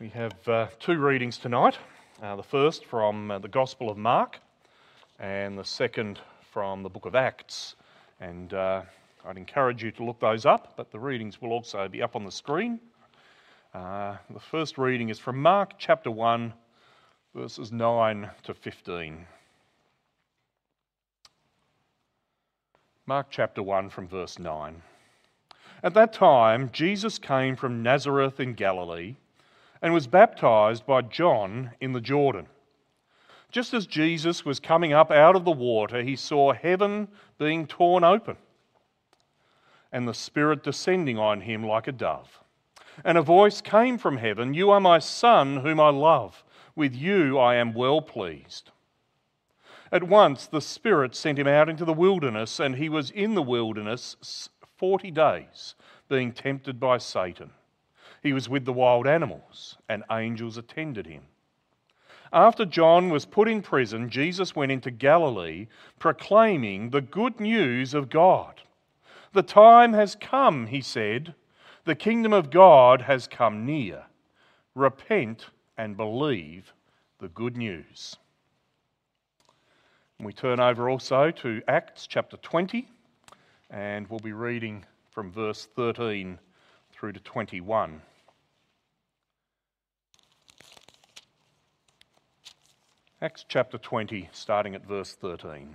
We have two readings tonight. The first from the Gospel of Mark and the second from the book of Acts. And I'd encourage you to look those up, but the readings will also be up on the screen. The first reading is from Mark chapter 1, verses 9 to 15. Mark chapter 1 from verse 9. At that time, Jesus came from Nazareth in Galilee and was baptized by John in the Jordan. Just as Jesus was coming up out of the water, he saw heaven being torn open and the Spirit descending on him like a dove. And a voice came from heaven, "You are my Son, whom I love. With you I am well pleased." At once the Spirit sent him out into the wilderness, and he was in the wilderness 40 days, being tempted by Satan. He was with the wild animals, and angels attended him. After John was put in prison, Jesus went into Galilee, proclaiming the good news of God. "The time has come," he said. "The kingdom of God has come near. Repent and believe the good news." And we turn over also to Acts chapter 20, and we'll be reading from verse 13 through to 21. Acts chapter 20, starting at verse 13.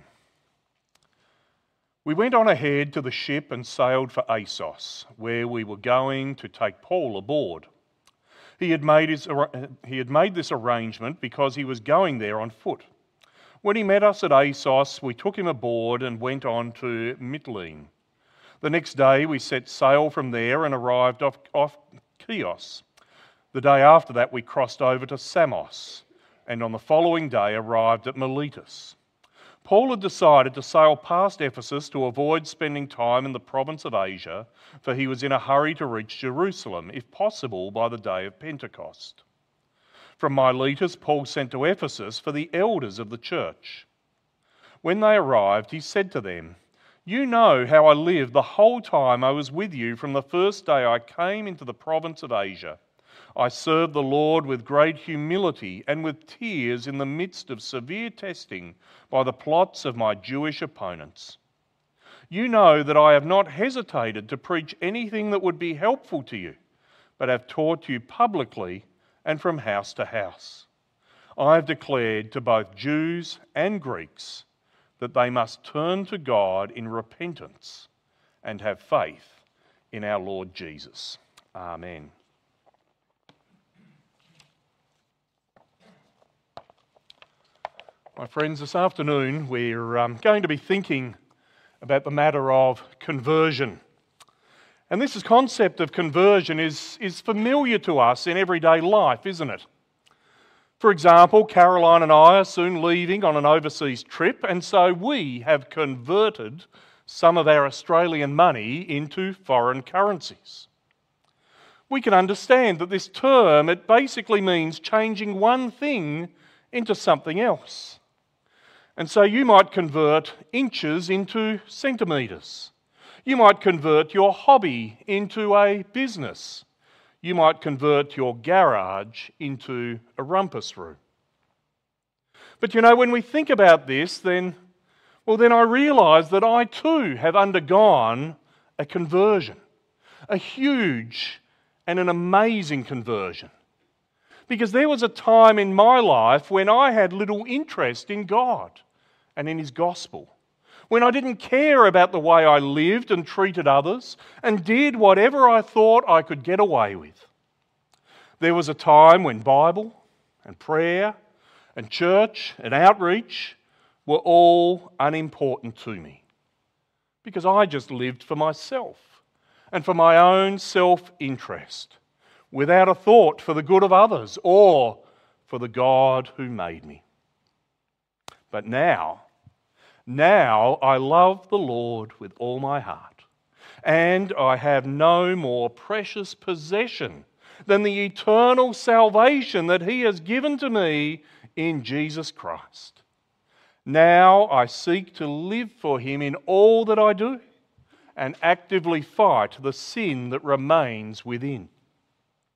"We went on ahead to the ship and sailed for Assos, where we were going to take Paul aboard. He had made this arrangement because he was going there on foot. When he met us at Assos, we took him aboard and went on to Mytilene. The next day we set sail from there and arrived off Chios. The day after that we crossed over to Samos, and on the following day arrived at Miletus. Paul had decided to sail past Ephesus to avoid spending time in the province of Asia, for he was in a hurry to reach Jerusalem, if possible by the day of Pentecost. From Miletus, Paul sent to Ephesus for the elders of the church. When they arrived, he said to them, 'You know how I lived the whole time I was with you from the first day I came into the province of Asia. I served the Lord with great humility and with tears in the midst of severe testing by the plots of my Jewish opponents. You know that I have not hesitated to preach anything that would be helpful to you, but have taught you publicly and from house to house. I have declared to both Jews and Greeks that they must turn to God in repentance and have faith in our Lord Jesus. Amen." My friends, this afternoon we're going to be thinking about the matter of conversion. And this concept of conversion is familiar to us in everyday life, isn't it? For example, Caroline and I are soon leaving on an overseas trip, and so we have converted some of our Australian money into foreign currencies. We can understand that this term, it basically means changing one thing into something else. And so you might convert inches into centimetres. You might convert your hobby into a business. You might convert your garage into a rumpus room. But you know, when we think about this, then I realise that I too have undergone a conversion, a huge and an amazing conversion. Because there was a time in my life when I had little interest in God and in His gospel, when I didn't care about the way I lived and treated others and did whatever I thought I could get away with. There was a time when Bible and prayer and church and outreach were all unimportant to me, because I just lived for myself and for my own self-interest, without a thought for the good of others or for the God who made me. But now I love the Lord with all my heart, and I have no more precious possession than the eternal salvation that He has given to me in Jesus Christ. Now I seek to live for Him in all that I do and actively fight the sin that remains within.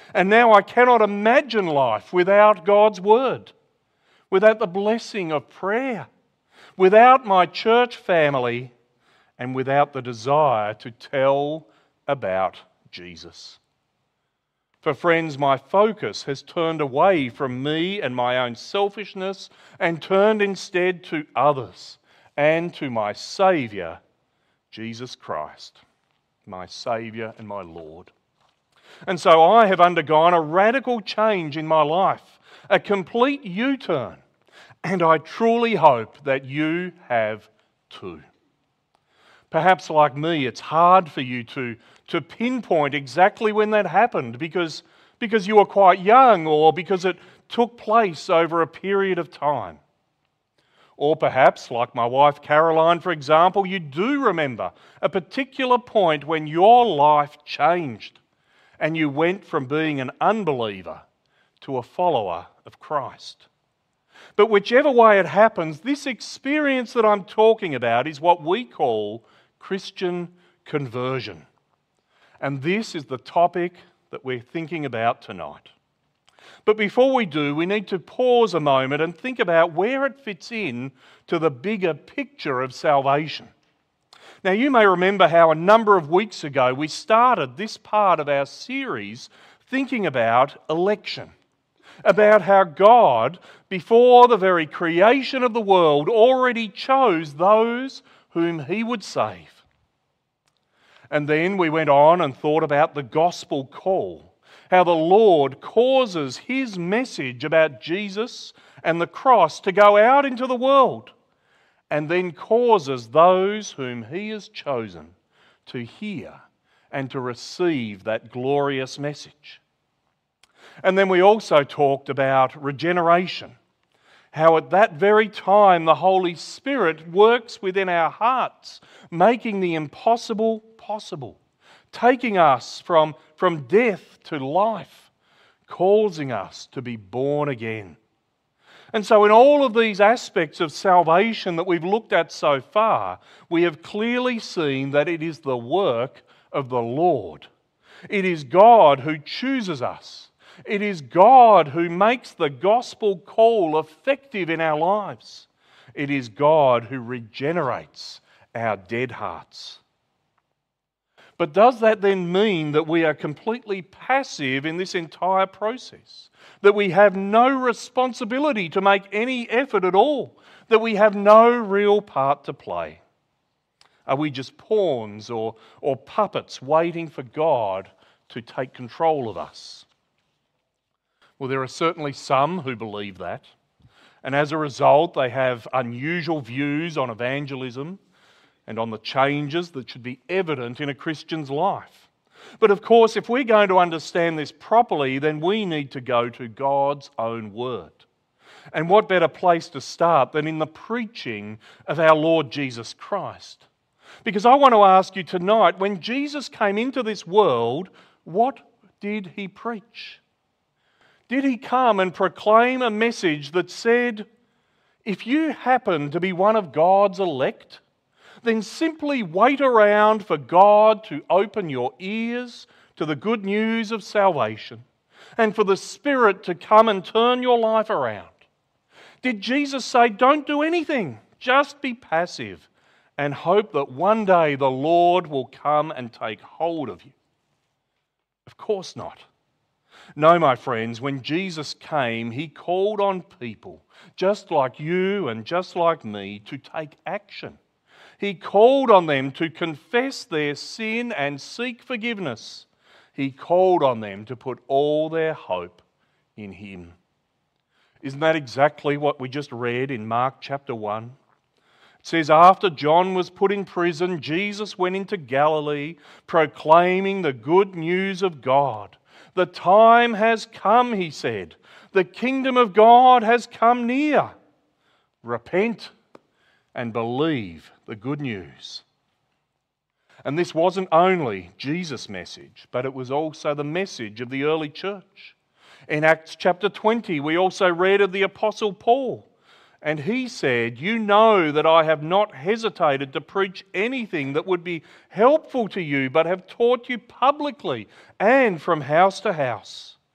And now I cannot imagine life without God's Word, without the blessing of prayer, without my church family, and without the desire to tell about Jesus. For friends, my focus has turned away from me and my own selfishness and turned instead to others and to my Saviour, Jesus Christ, my Saviour and my Lord. And so I have undergone a radical change in my life, a complete U-turn, and I truly hope that you have too. Perhaps like me, it's hard for you to pinpoint exactly when that happened because you were quite young or because it took place over a period of time. Or perhaps, like my wife Caroline, for example, you do remember a particular point when your life changed and you went from being an unbeliever to a follower of Christ. But whichever way it happens, this experience that I'm talking about is what we call Christian conversion. And this is the topic that we're thinking about tonight. But before we do, we need to pause a moment and think about where it fits in to the bigger picture of salvation. Now, you may remember how a number of weeks ago we started this part of our series thinking about election, about how God, before the very creation of the world, already chose those whom He would save. And then we went on and thought about the gospel call, how the Lord causes His message about Jesus and the cross to go out into the world, and then causes those whom He has chosen to hear and to receive that glorious message. And then we also talked about regeneration, how at that very time the Holy Spirit works within our hearts, making the impossible possible, taking us from death to life, causing us to be born again. And so in all of these aspects of salvation that we've looked at so far, we have clearly seen that it is the work of the Lord. It is God who chooses us. It is God who makes the gospel call effective in our lives. It is God who regenerates our dead hearts. But does that then mean that we are completely passive in this entire process? That we have no responsibility to make any effort at all? That we have no real part to play? Are we just pawns or puppets waiting for God to take control of us? Well, there are certainly some who believe that. And as a result, they have unusual views on evangelism and on the changes that should be evident in a Christian's life. But of course, if we're going to understand this properly, then we need to go to God's own word. And what better place to start than in the preaching of our Lord Jesus Christ? Because I want to ask you tonight, when Jesus came into this world, what did He preach? Did He come and proclaim a message that said, if you happen to be one of God's elect, then simply wait around for God to open your ears to the good news of salvation and for the Spirit to come and turn your life around? Did Jesus say, don't do anything, just be passive and hope that one day the Lord will come and take hold of you? Of course not. No, my friends, when Jesus came, He called on people, just like you and just like me, to take action. He called on them to confess their sin and seek forgiveness. He called on them to put all their hope in Him. Isn't that exactly what we just read in Mark chapter 1? It says, after John was put in prison, Jesus went into Galilee, proclaiming the good news of God. The time has come, He said. The kingdom of God has come near. Repent and believe the good news. And this wasn't only Jesus' message, but it was also the message of the early church. In Acts chapter 20, we also read of the Apostle Paul. And he said, you know that I have not hesitated to preach anything that would be helpful to you, but have taught you publicly and from house to house,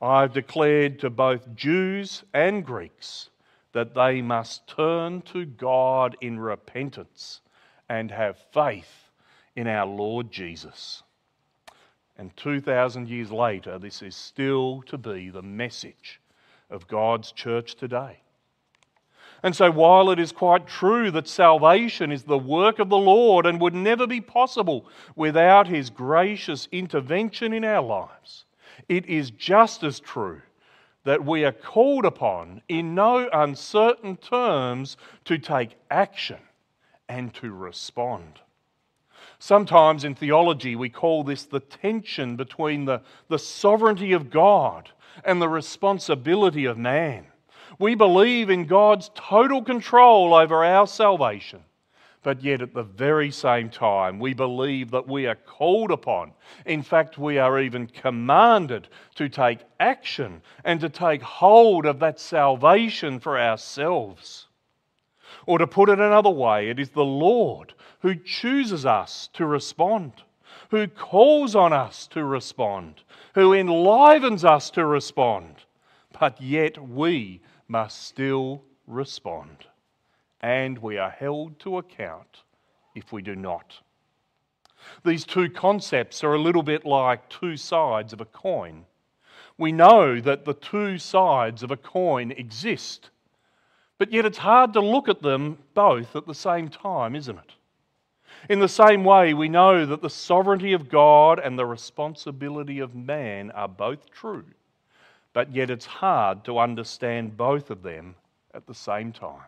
I've declared to both Jews and Greeks that they must turn to God in repentance and have faith in our Lord Jesus. And 2,000 years later, this is still to be the message of God's church today. And so while it is quite true that salvation is the work of the Lord and would never be possible without His gracious intervention in our lives, it is just as true that we are called upon in no uncertain terms to take action and to respond. Sometimes in theology we call this the tension between the sovereignty of God and the responsibility of man. We believe in God's total control over our salvation, but yet at the very same time we believe that we are called upon. In fact, we are even commanded to take action and to take hold of that salvation for ourselves. Or to put it another way, it is the Lord who chooses us to respond, who calls on us to respond, who enlivens us to respond, but yet we must still respond. And we are held to account if we do not. These two concepts are a little bit like two sides of a coin. We know that the two sides of a coin exist, but yet it's hard to look at them both at the same time, isn't it? In the same way, we know that the sovereignty of God and the responsibility of man are both true, but yet it's hard to understand both of them at the same time.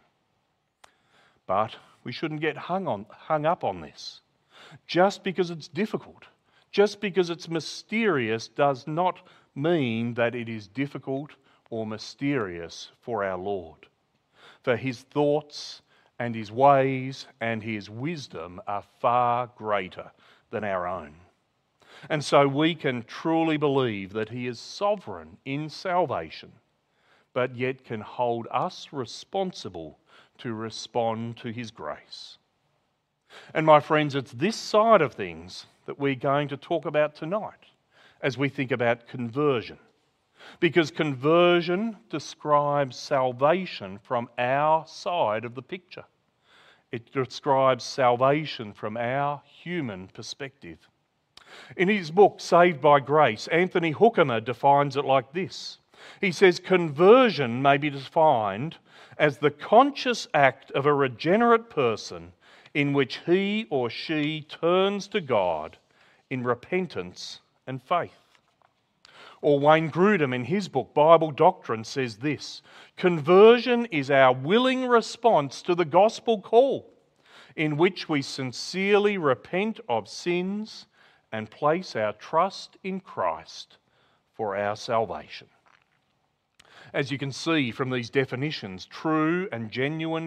But we shouldn't get hung up on this. Just because it's difficult, just because it's mysterious, does not mean that it is difficult or mysterious for our Lord. For His thoughts and His ways and His wisdom are far greater than our own. And so we can truly believe that He is sovereign in salvation, but yet can hold us responsible to respond to His grace. And my friends, it's this side of things that we're going to talk about tonight as we think about conversion. Because conversion describes salvation from our side of the picture. It describes salvation from our human perspective. In his book, Saved by Grace, Anthony Hookemer defines it like this. He says, conversion may be defined as the conscious act of a regenerate person in which he or she turns to God in repentance and faith. Or Wayne Grudem, in his book, Bible Doctrine, says this: conversion is our willing response to the gospel call, in which we sincerely repent of sins and place our trust in Christ for our salvation. As you can see from these definitions, true and genuine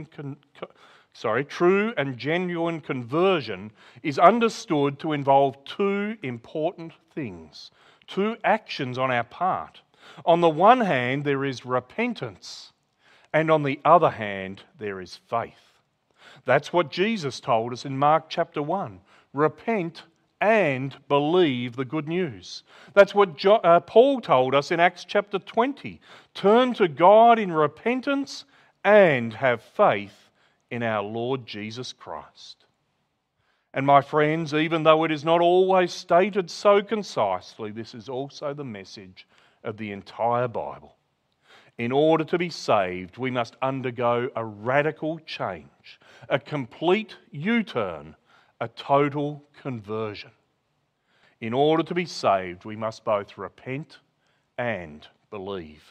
conversion is understood to involve two important things, two actions on our part. On the one hand, there is repentance, and on the other hand, there is faith. That's what Jesus told us in Mark chapter 1. Repent and believe the good news. That's what Paul told us in Acts chapter 20. Turn to God in repentance and have faith in our Lord Jesus Christ. And my friends, even though it is not always stated so concisely, this is also the message of the entire Bible. In order to be saved, we must undergo a radical change, a complete U-turn, a total conversion. In order to be saved, we must both repent and believe.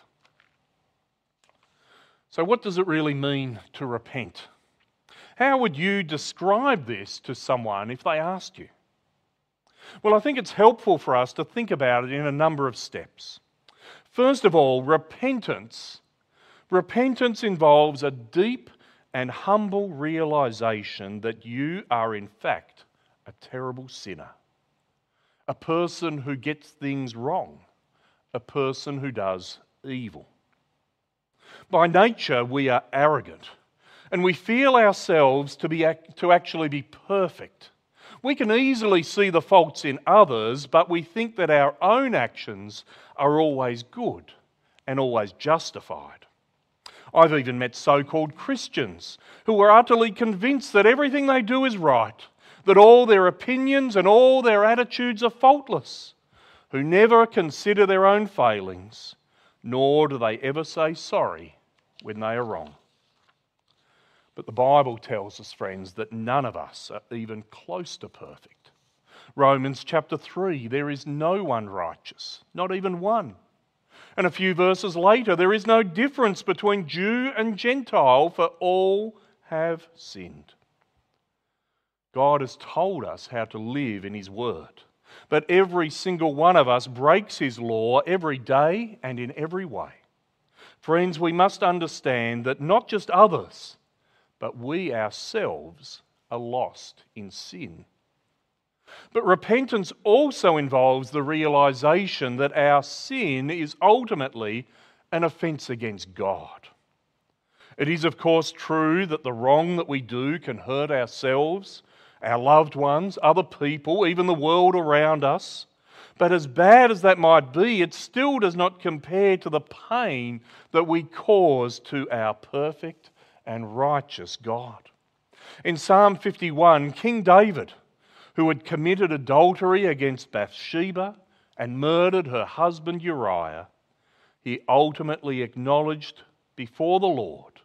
So what does it really mean to repent? How would you describe this to someone if they asked you? Well, I think it's helpful for us to think about it in a number of steps. First of all, repentance. Repentance involves a deep and humble realization that you are in fact a terrible sinner, a person who gets things wrong, a person who does evil. By nature, we are arrogant, and we feel ourselves to actually be perfect. We can easily see the faults in others, but we think that our own actions are always good and always justified. I've even met so-called Christians who are utterly convinced that everything they do is right, that all their opinions and all their attitudes are faultless, who never consider their own failings, nor do they ever say sorry when they are wrong. But the Bible tells us, friends, that none of us are even close to perfect. Romans chapter 3, there is no one righteous, not even one. And a few verses later, there is no difference between Jew and Gentile, for all have sinned. God has told us how to live in His Word, but every single one of us breaks His law every day and in every way. Friends, we must understand that not just others, but we ourselves are lost in sin. But repentance also involves the realization that our sin is ultimately an offence against God. It is, of course, true that the wrong that we do can hurt ourselves, our loved ones, other people, even the world around us. But as bad as that might be, it still does not compare to the pain that we cause to our perfect and righteous God. In Psalm 51, King David, who had committed adultery against Bathsheba and murdered her husband Uriah, he ultimately acknowledged before the Lord,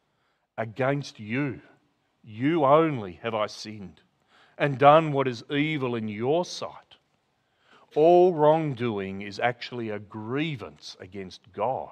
"Against you, you only have I sinned, and done what is evil in your sight." All wrongdoing is actually a grievance against God.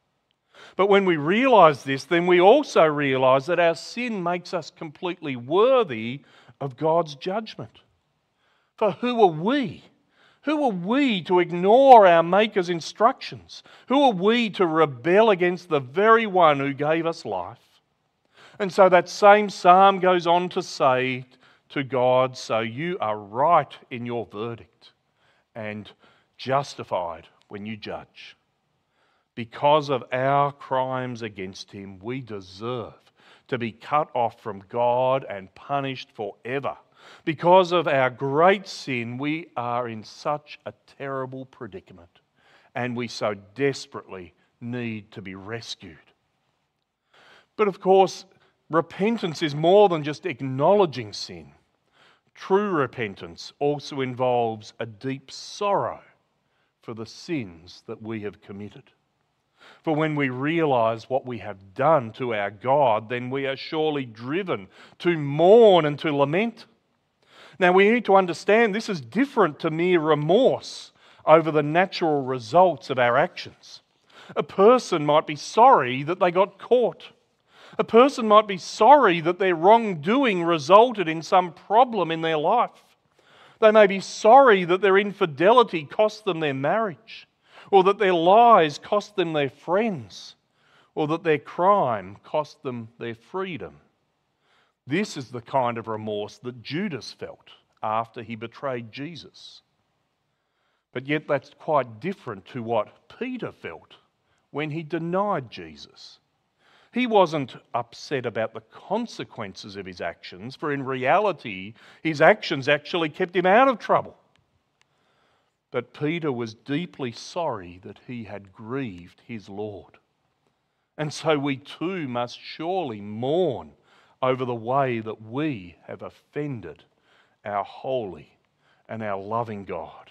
But when we realise this, then we also realise that our sin makes us completely worthy of God's judgment. For who are we? Who are we to ignore our Maker's instructions? Who are we to rebel against the very one who gave us life? And so that same psalm goes on to say to God, "So you are right in your verdict and justified when you judge." Because of our crimes against Him, we deserve to be cut off from God and punished forever. Because of our great sin, we are in such a terrible predicament, and we so desperately need to be rescued. But of course, repentance is more than just acknowledging sin. True repentance also involves a deep sorrow for the sins that we have committed. For when we realise what we have done to our God, then we are surely driven to mourn and to lament. Now we need to understand this is different to mere remorse over the natural results of our actions. A person might be sorry that they got caught. A person might be sorry that their wrongdoing resulted in some problem in their life. They may be sorry that their infidelity cost them their marriage, or that their lies cost them their friends, or that their crime cost them their freedom. This is the kind of remorse that Judas felt after he betrayed Jesus. But yet that's quite different to what Peter felt when he denied Jesus. He wasn't upset about the consequences of his actions, for in reality, his actions actually kept him out of trouble. But Peter was deeply sorry that he had grieved his Lord. And so we too must surely mourn over the way that we have offended our holy and our loving God.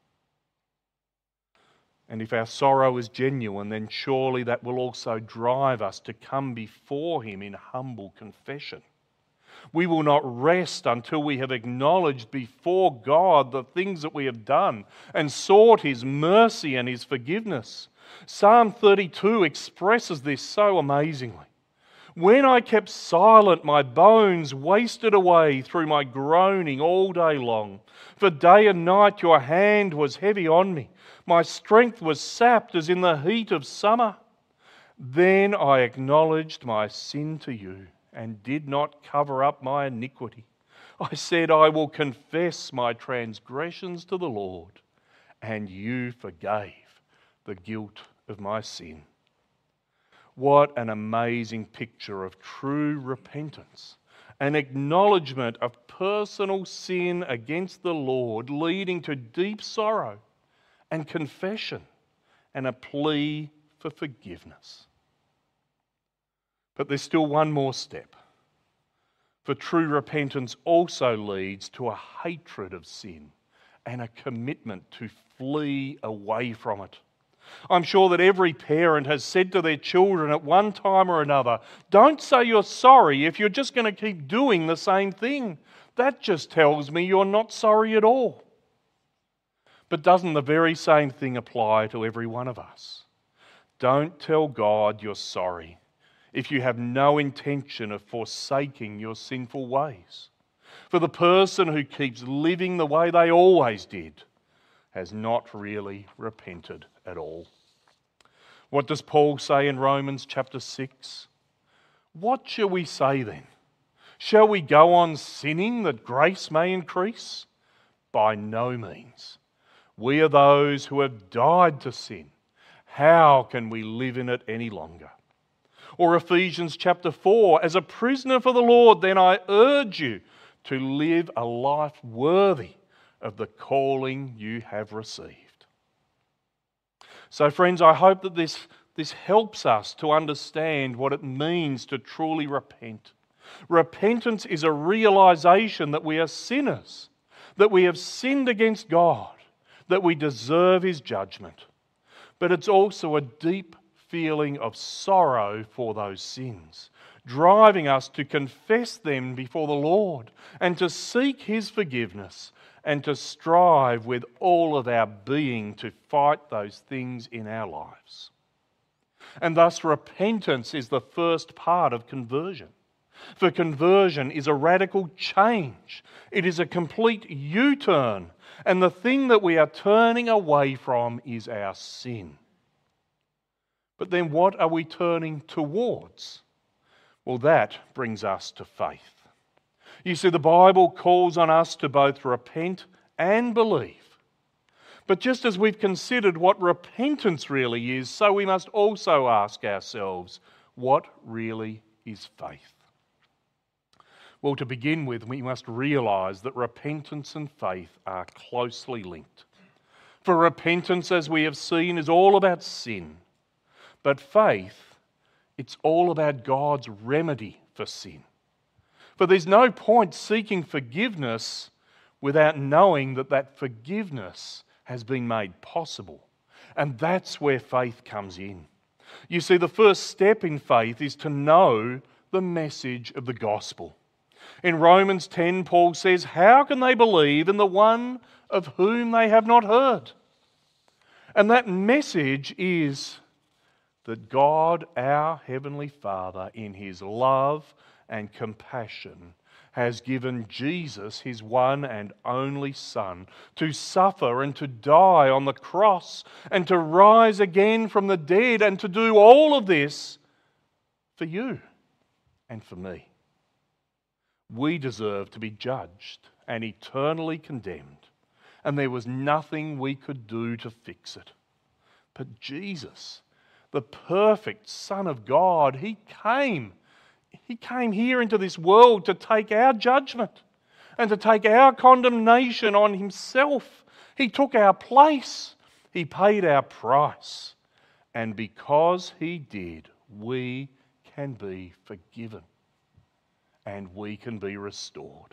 And if our sorrow is genuine, then surely that will also drive us to come before Him in humble confession. We will not rest until we have acknowledged before God the things that we have done and sought His mercy and His forgiveness. Psalm 32 expresses this so amazingly. "When I kept silent, my bones wasted away through my groaning all day long. For day and night your hand was heavy on me. My strength was sapped as in the heat of summer. Then I acknowledged my sin to you and did not cover up my iniquity. I said, I will confess my transgressions to the Lord, and you forgave the guilt of my sin." What an amazing picture of true repentance an acknowledgement of personal sin against the Lord, leading to deep sorrow and confession and a plea for forgiveness. But there's still one more step. For true repentance also leads to a hatred of sin and a commitment to flee away from it. I'm sure that every parent has said to their children at one time or another, don't say you're sorry if you're just going to keep doing the same thing. That just tells me you're not sorry at all. But doesn't the very same thing apply to every one of us? Don't tell God you're sorry if you have no intention of forsaking your sinful ways. For the person who keeps living the way they always did has not really repented at all. What does Paul say in Romans chapter 6? What shall we say then? Shall we go on sinning that grace may increase? By no means. We are those who have died to sin. How can we live in it any longer? Or Ephesians chapter 4, as a prisoner for the Lord, then I urge you to live a life worthy of the calling you have received. So friends, I hope that this helps us to understand what it means to truly repent. Repentance is a realization that we are sinners, that we have sinned against God, that we deserve His judgment. But it's also a deep feeling of sorrow for those sins, driving us to confess them before the Lord and to seek His forgiveness and to strive with all of our being to fight those things in our lives. And thus repentance is the first part of conversion. For conversion is a radical change. It is a complete U-turn. And the thing that we are turning away from is our sin. But then what are we turning towards? Well, that brings us to faith. You see, the Bible calls on us to both repent and believe. But just as we've considered what repentance really is, so we must also ask ourselves, what really is faith? Well, to begin with, we must realise that repentance and faith are closely linked. For repentance, as we have seen, is all about sin. But faith, it's all about God's remedy for sin. For there's no point seeking forgiveness without knowing that that forgiveness has been made possible. And that's where faith comes in. You see, the first step in faith is to know the message of the gospel. In Romans 10, Paul says, how can they believe in the one of whom they have not heard? And that message is that God, our Heavenly Father, in His love and compassion, has given Jesus, His one and only Son, to suffer and to die on the cross and to rise again from the dead and to do all of this for you and for me. We deserve to be judged and eternally condemned, and there was nothing we could do to fix it. But Jesus, the perfect Son of God, He came here into this world to take our judgment and to take our condemnation on Himself. He took our place. He paid our price. And because He did, we can be forgiven and we can be restored.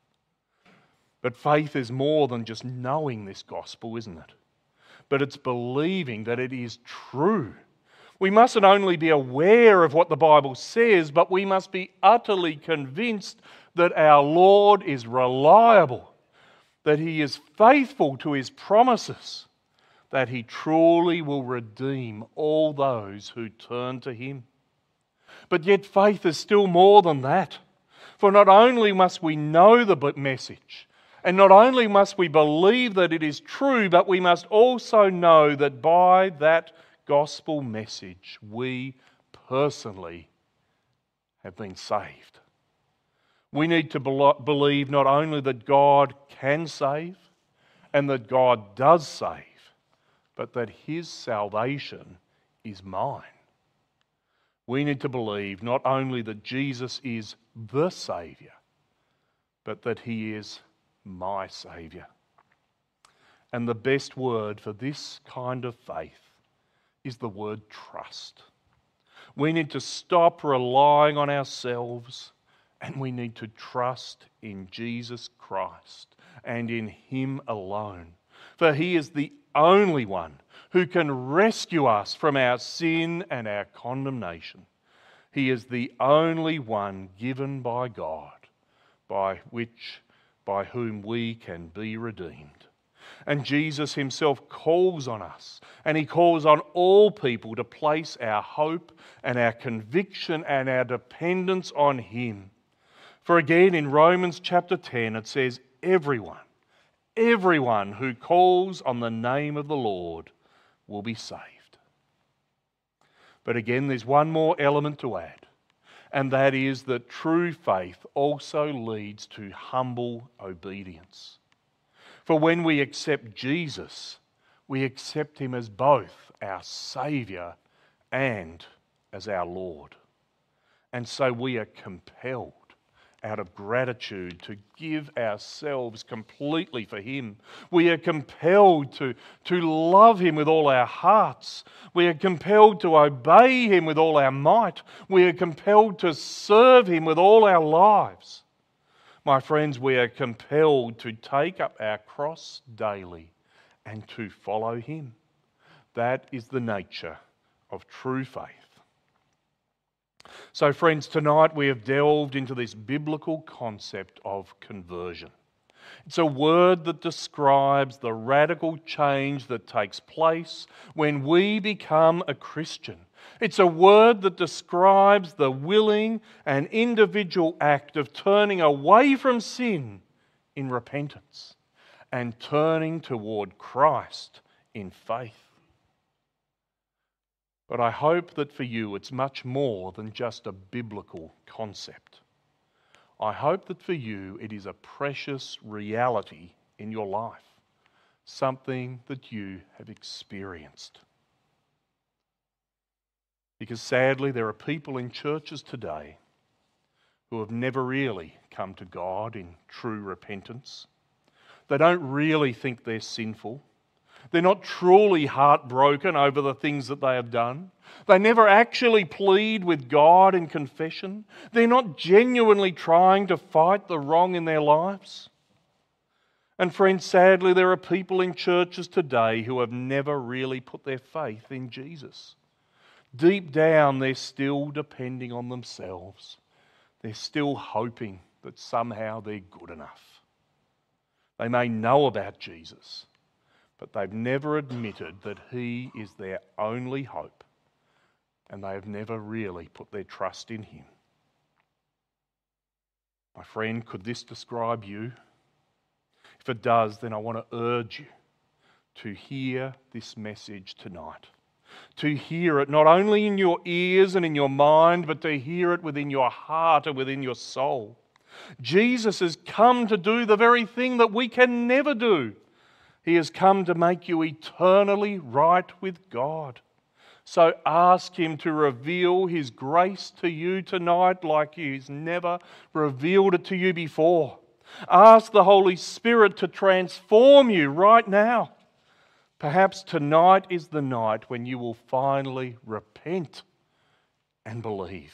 But faith is more than just knowing this gospel, isn't it? But it's believing that it is true. We mustn't only be aware of what the Bible says, but we must be utterly convinced that our Lord is reliable, that He is faithful to His promises, that He truly will redeem all those who turn to Him. But yet faith is still more than that. For not only must we know the message, and not only must we believe that it is true, but we must also know that by that gospel message, we personally have been saved. We need to believe not only that God can save and that God does save, but that His salvation is mine. We need to believe not only that Jesus is the Saviour, but that He is my Saviour. And the best word for this kind of faith is the word trust. We need to stop relying on ourselves, and we need to trust in Jesus Christ and in Him alone. For He is the only one who can rescue us from our sin and our condemnation. He is the only one given by God by whom we can be redeemed. And Jesus Himself calls on us, and He calls on all people to place our hope and our conviction and our dependence on Him. For again in Romans chapter 10 it says, everyone who calls on the name of the Lord will be saved. But again, there's one more element to add, and that is that true faith also leads to humble obedience. For when we accept Jesus, we accept Him as both our Saviour and as our Lord. And so we are compelled out of gratitude to give ourselves completely for Him. We are compelled to love Him with all our hearts. We are compelled to obey Him with all our might. We are compelled to serve Him with all our lives. My friends, we are compelled to take up our cross daily and to follow Him. That is the nature of true faith. So friends, tonight we have delved into this biblical concept of conversion. It's a word that describes the radical change that takes place when we become a Christian. It's a word that describes the willing and individual act of turning away from sin in repentance and turning toward Christ in faith. But I hope that for you it's much more than just a biblical concept. I hope that for you it is a precious reality in your life, something that you have experienced. Because sadly there are people in churches today who have never really come to God in true repentance. They don't really think they're sinful. They're not truly heartbroken over the things that they have done. They never actually plead with God in confession. They're not genuinely trying to fight the wrong in their lives. And friends, sadly, there are people in churches today who have never really put their faith in Jesus. Deep down, they're still depending on themselves. They're still hoping that somehow they're good enough. They may know about Jesus, but they've never admitted that He is their only hope, and they have never really put their trust in Him. My friend, could this describe you? If it does, then I want to urge you to hear this message tonight. To hear it not only in your ears and in your mind, but to hear it within your heart and within your soul. Jesus has come to do the very thing that we can never do. He has come to make you eternally right with God. So ask Him to reveal His grace to you tonight like He's never revealed it to you before. Ask the Holy Spirit to transform you right now. Perhaps tonight is the night when you will finally repent and believe.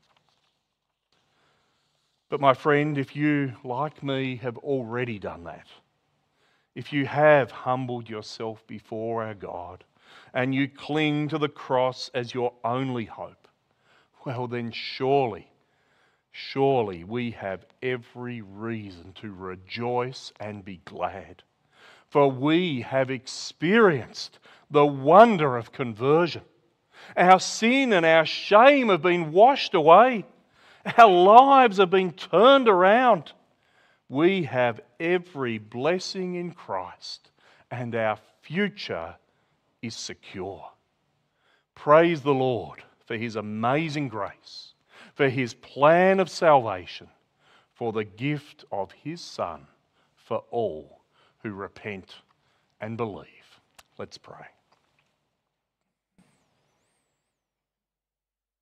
But my friend, if you, like me, have already done that, if you have humbled yourself before our God and you cling to the cross as your only hope, well then surely we have every reason to rejoice and be glad. For we have experienced the wonder of conversion. Our sin and our shame have been washed away. Our lives have been turned around. We have every blessing in Christ, and our future is secure. Praise the Lord for His amazing grace, for His plan of salvation, for the gift of His Son for all who repent and believe. Let's pray.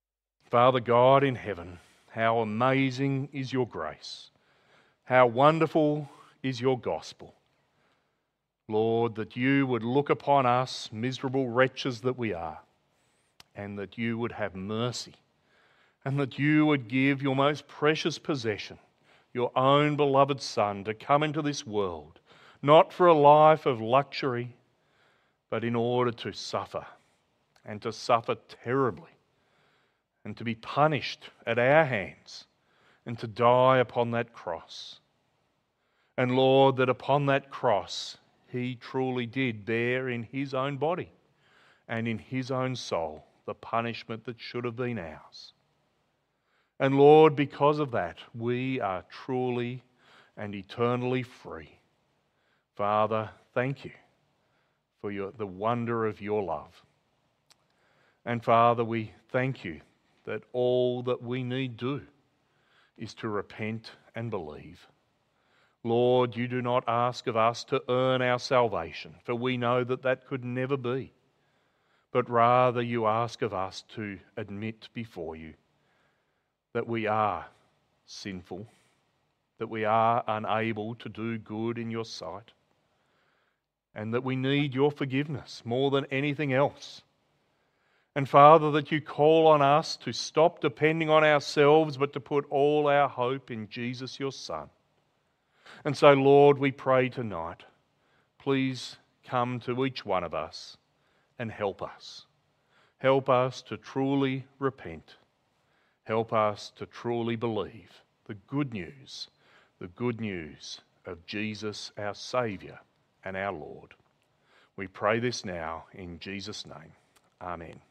Father God in heaven, how amazing is your grace. How wonderful is your gospel. Lord, that you would look upon us, miserable wretches that we are, and that you would have mercy, and that you would give your most precious possession, your own beloved Son, to come into this world, not for a life of luxury, but in order to suffer, and to suffer terribly, and to be punished at our hands, and to die upon that cross. And Lord, that upon that cross he truly did bear in his own body and in his own soul the punishment that should have been ours. And Lord, because of that, we are truly and eternally free. Father, thank you for the wonder of your love. And Father, we thank you that all that we need do is to repent and believe. Lord, you do not ask of us to earn our salvation, for we know that that could never be. But rather you ask of us to admit before you that we are sinful, that we are unable to do good in your sight, and that we need your forgiveness more than anything else. And Father, that you call on us to stop depending on ourselves, but to put all our hope in Jesus, your Son. And so, Lord, we pray tonight, please come to each one of us and help us. Help us to truly repent. Help us to truly believe the good news of Jesus, our Saviour and our Lord. We pray this now in Jesus' name. Amen.